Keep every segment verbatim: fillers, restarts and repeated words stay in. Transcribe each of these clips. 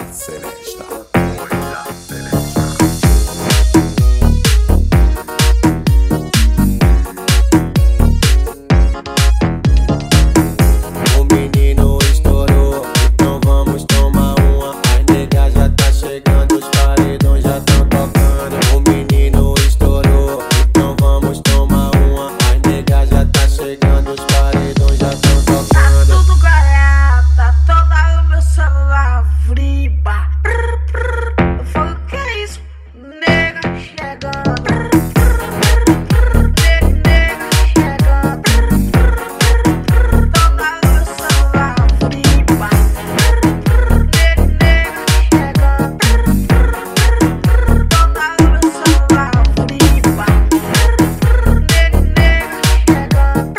Celesta. O menino estourou, então vamos tomar uma. As negas já tá chegando, os paredões já tão tocando. O menino estourou, então vamos tomar uma. As negas já tá chegando, os paredões já tão tocando. Tá tudo garata, toda o meu celular vriba. Eu falo, que é isso? Nega chegando. Nega chegando. Toda o meu celular vriba. Nega chegando. Toda o meu celular vriba. Nega chegando.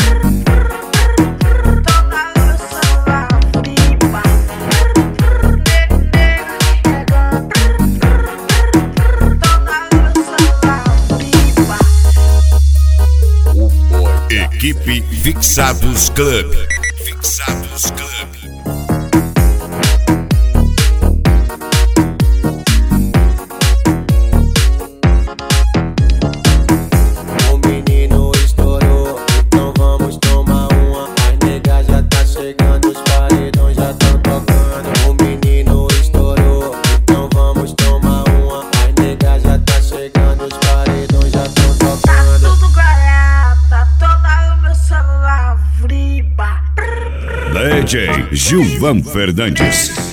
Toda o meu celular vriba. Equipe Fixados Club. Fixados Club. O menino estourou, então vamos tomar uma. As negas já tá chegando, os paredões já tão tocando. O menino estourou, então vamos tomar uma. As negas já tá chegando, os paredões já tão Tá tocando. tudo garata, toda o meu celular vriba. D J Gilvan Fernandes.